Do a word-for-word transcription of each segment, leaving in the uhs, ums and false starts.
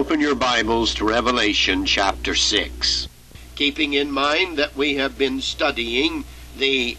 open your Bibles to Revelation chapter six. Keeping in mind that we have been studying the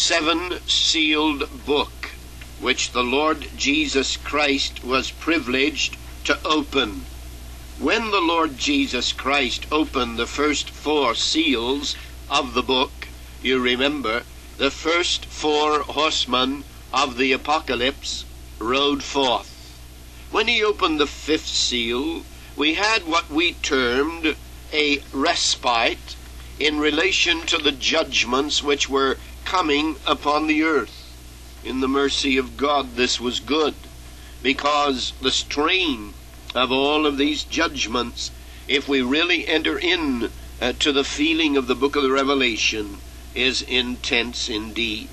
seven-sealed book, which the Lord Jesus Christ was privileged to open. When the Lord Jesus Christ opened the first four seals of the book, you remember, the first four horsemen of the apocalypse rode forth. When he opened the fifth seal, we had what we termed a respite in relation to the judgments which were coming upon the earth. In the mercy of God, this was good, because the strain of all of these judgments, if we really enter in uh, to the feeling of the book of the Revelation, is intense indeed.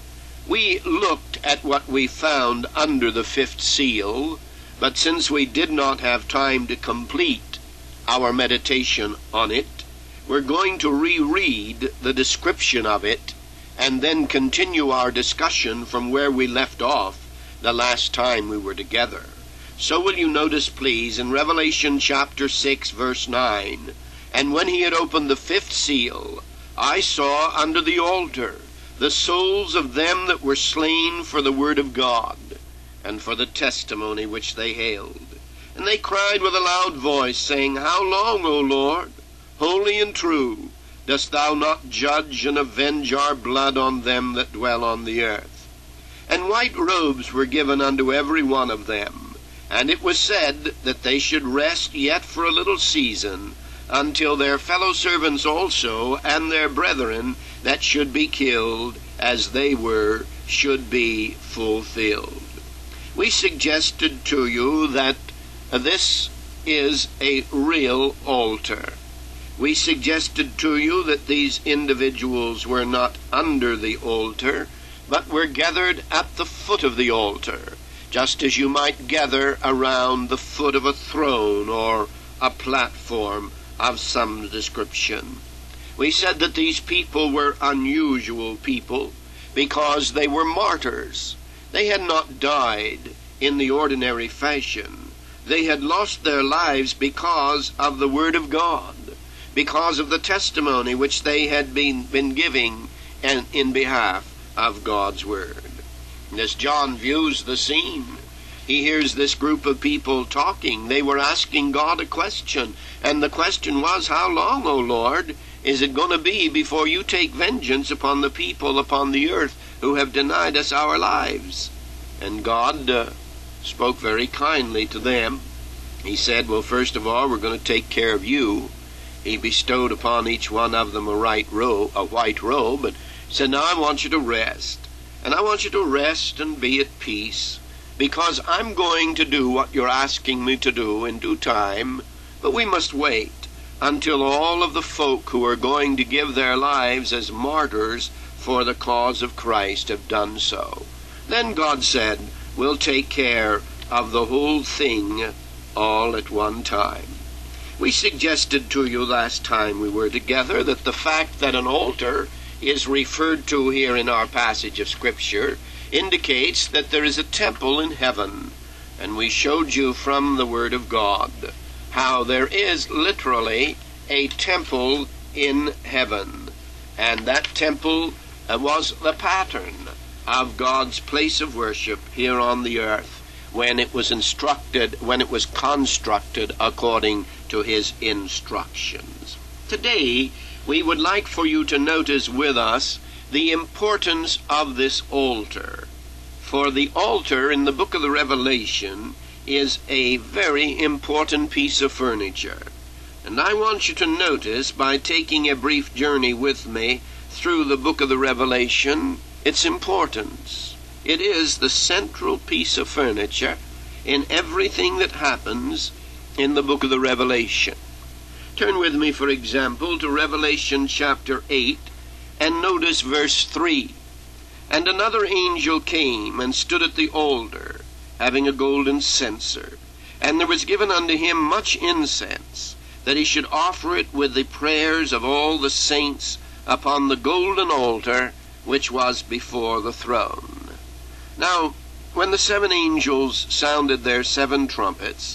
We looked at what we found under the fifth seal, but since we did not have time to complete our meditation on it, we're going to reread the description of it and then continue our discussion from where we left off the last time we were together. So will you notice, please, in Revelation chapter six, verse nine, "And when he had opened the fifth seal, I saw under the altar the souls of them that were slain for the word of God, and for the testimony which they held. And they cried with a loud voice, saying, How long, O Lord, holy and true, dost thou not judge and avenge our blood on them that dwell on the earth? And white robes were given unto every one of them, and it was said that they should rest yet for a little season, until their fellow servants also and their brethren that should be killed as they were should be fulfilled." We suggested to you that this is a real altar. We suggested to you that these individuals were not under the altar, but were gathered at the foot of the altar, just as you might gather around the foot of a throne or a platform of some description. We said that these people were unusual people because they were martyrs. They had not died in the ordinary fashion. They had lost their lives because of the Word of God, because of the testimony which they had been, been giving and in behalf of God's Word. And as John views the scene, he hears this group of people talking. They were asking God a question, and the question was, How long, O Lord, is it going to be before you take vengeance upon the people upon the earth who have denied us our lives? And God uh, spoke very kindly to them. He said, well, first of all, we're going to take care of you. He bestowed upon each one of them a, right robe, a white robe, and said, now I want you to rest. And I want you to rest and be at peace, because I'm going to do what you're asking me to do in due time, but we must wait until all of the folk who are going to give their lives as martyrs for the cause of Christ have done so. Then God said, we'll take care of the whole thing all at one time. We suggested to you last time we were together that the fact that an altar is referred to here in our passage of Scripture indicates that there is a temple in heaven. And we showed you from the Word of God how there is literally a temple in heaven. And that temple uh, was the pattern of God's place of worship here on the earth when it was instructed, when it was constructed according to his instructions. Today, we would like for you to notice with us the importance of this altar. For the altar in the book of the Revelation is a very important piece of furniture. And I want you to notice, by taking a brief journey with me through the book of the Revelation, its importance. It is the central piece of furniture in everything that happens in the book of the Revelation. Turn with me, for example, to Revelation chapter eight, and notice verse three. And another angel came and stood at the altar, having a golden censer. And there was given unto him much incense, that he should offer it with the prayers of all the saints upon the golden altar which was before the throne. Now, when the seven angels sounded their seven trumpets,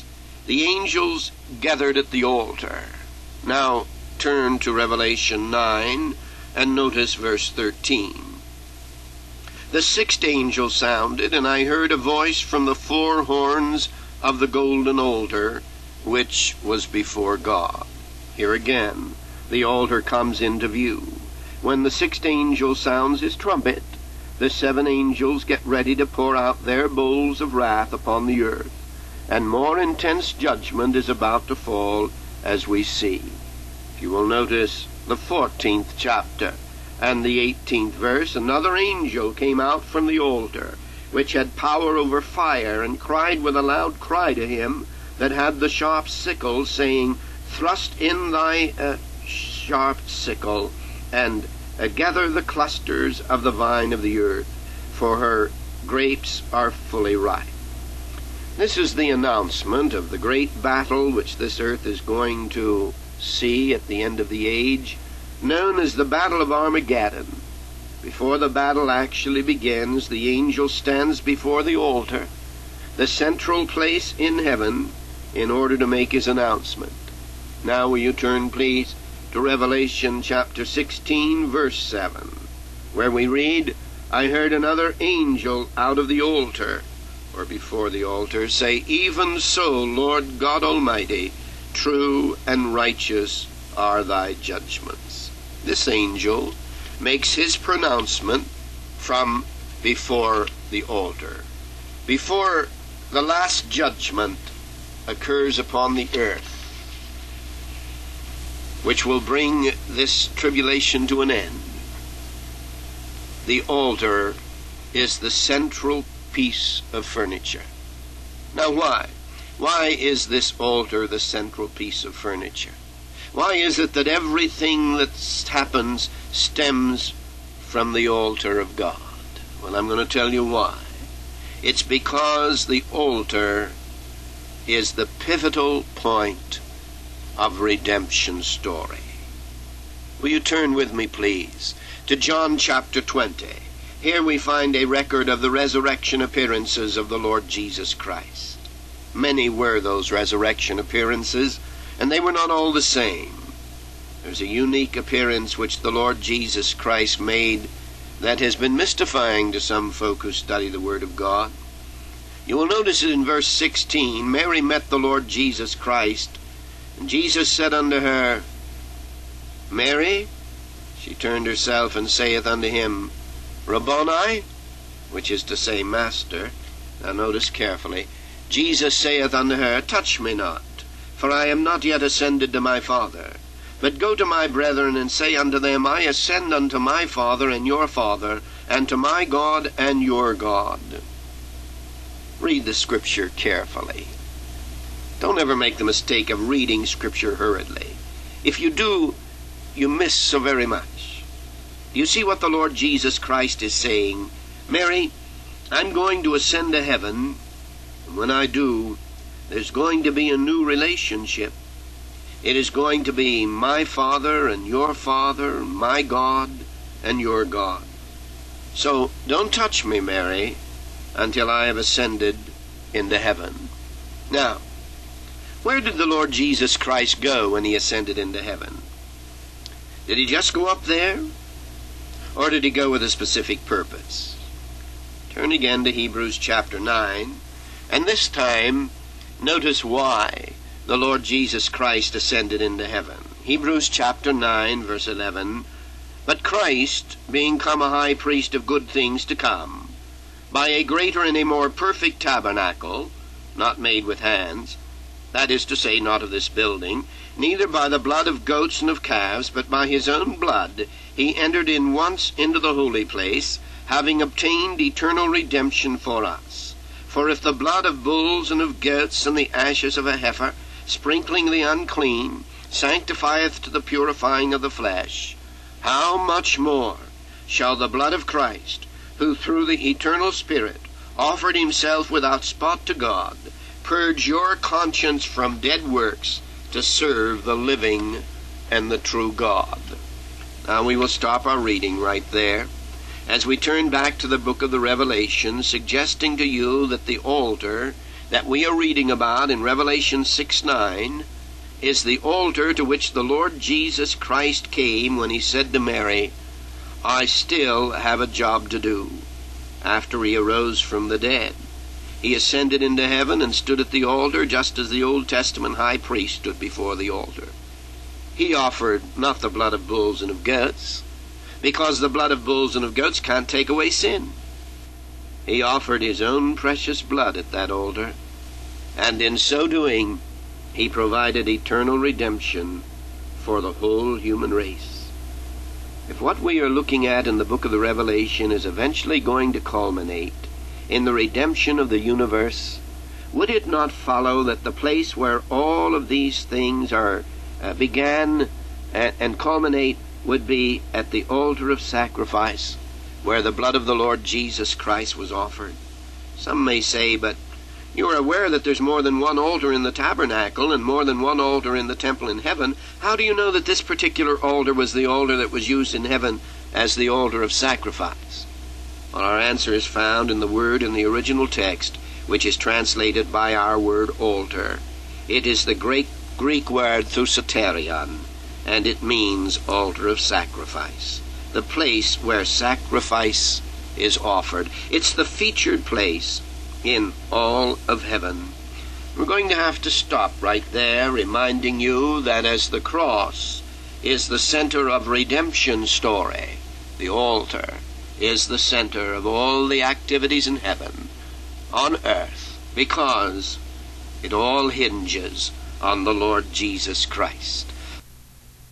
the angels gathered at the altar. Now turn to Revelation nine and notice verse thirteen. The sixth angel sounded, and I heard a voice from the four horns of the golden altar, which was before God. Here again, the altar comes into view. When the sixth angel sounds his trumpet, the seven angels get ready to pour out their bowls of wrath upon the earth, and more intense judgment is about to fall, as we see. If you will notice the fourteenth chapter and the eighteenth verse, another angel came out from the altar, which had power over fire, and cried with a loud cry to him that had the sharp sickle, saying, Thrust in thy uh, sharp sickle, and uh, gather the clusters of the vine of the earth, for her grapes are fully ripe. This is the announcement of the great battle which this earth is going to see at the end of the age, known as the Battle of Armageddon. Before the battle actually begins, the angel stands before the altar, the central place in heaven, in order to make his announcement. Now will you turn, please, to Revelation chapter sixteen, verse seven, where we read, I heard another angel out of the altar, or before the altar, say, Even so, Lord God Almighty, true and righteous are thy judgments. This angel makes his pronouncement from before the altar. Before the last judgment occurs upon the earth, which will bring this tribulation to an end, the altar is the central piece of furniture. Now why? Why is this altar the central piece of furniture? Why is it that everything that happens stems from the altar of God? Well, I'm going to tell you why. It's because the altar is the pivotal point of redemption story. Will you turn with me, please, to John chapter twenty. Here we find a record of the resurrection appearances of the Lord Jesus Christ. Many were those resurrection appearances, and they were not all the same. There's a unique appearance which the Lord Jesus Christ made that has been mystifying to some folk who study the Word of God. You will notice it in verse sixteen. Mary met the Lord Jesus Christ, and Jesus said unto her, Mary. She turned herself and saith unto him, Rabboni, which is to say, Master. Now notice carefully. Jesus saith unto her, Touch me not, for I am not yet ascended to my Father. But go to my brethren, and say unto them, I ascend unto my Father and your Father, and to my God and your God. Read the Scripture carefully. Don't ever make the mistake of reading Scripture hurriedly. If you do, you miss so very much. Do you see what the Lord Jesus Christ is saying? Mary, I'm going to ascend to heaven, and when I do, there's going to be a new relationship. It is going to be my Father and your Father, my God and your God. So don't touch me, Mary, until I have ascended into heaven. Now, where did the Lord Jesus Christ go when he ascended into heaven? Did he just go up there? Or did he go with a specific purpose? Turn again to Hebrews chapter nine, and this time notice why the Lord Jesus Christ ascended into heaven. Hebrews chapter nine, verse eleven, But Christ, being come a high priest of good things to come, by a greater and a more perfect tabernacle, not made with hands, that is to say, not of this building, neither by the blood of goats and of calves, but by his own blood, he entered in once into the holy place, having obtained eternal redemption for us. For if the blood of bulls and of goats and the ashes of a heifer, sprinkling the unclean, sanctifieth to the purifying of the flesh, how much more shall the blood of Christ, who through the eternal Spirit offered himself without spot to God, purge your conscience from dead works to serve the living and the true God. Now we will stop our reading right there as we turn back to the book of the Revelation, suggesting to you that the altar, that we are reading about in Revelation six nine is the altar to which the Lord Jesus Christ came when he said to Mary, "I still have a job to do," after he arose from the dead. He ascended into heaven and stood at the altar just as the Old Testament high priest stood before the altar. He offered not the blood of bulls and of goats, because the blood of bulls and of goats can't take away sin. He offered his own precious blood at that altar, and in so doing, he provided eternal redemption for the whole human race. If what we are looking at in the book of the Revelation is eventually going to culminate in the redemption of the universe, would it not follow that the place where all of these things are uh, began and, and culminate would be at the altar of sacrifice, where the blood of the Lord Jesus Christ was offered? Some may say, but you are aware that there's more than one altar in the tabernacle and more than one altar in the temple in heaven. How do you know that this particular altar was the altar that was used in heaven as the altar of sacrifice? Well, our answer is found in the word in the original text, which is translated by our word altar. It is the Greek, Greek word thusoterion, and it means altar of sacrifice, the place where sacrifice is offered. It's the featured place in all of heaven. We're going to have to stop right there, reminding you that as the cross is the center of redemption story, the altar is the center of all the activities in heaven, on earth, because it all hinges on the Lord Jesus Christ.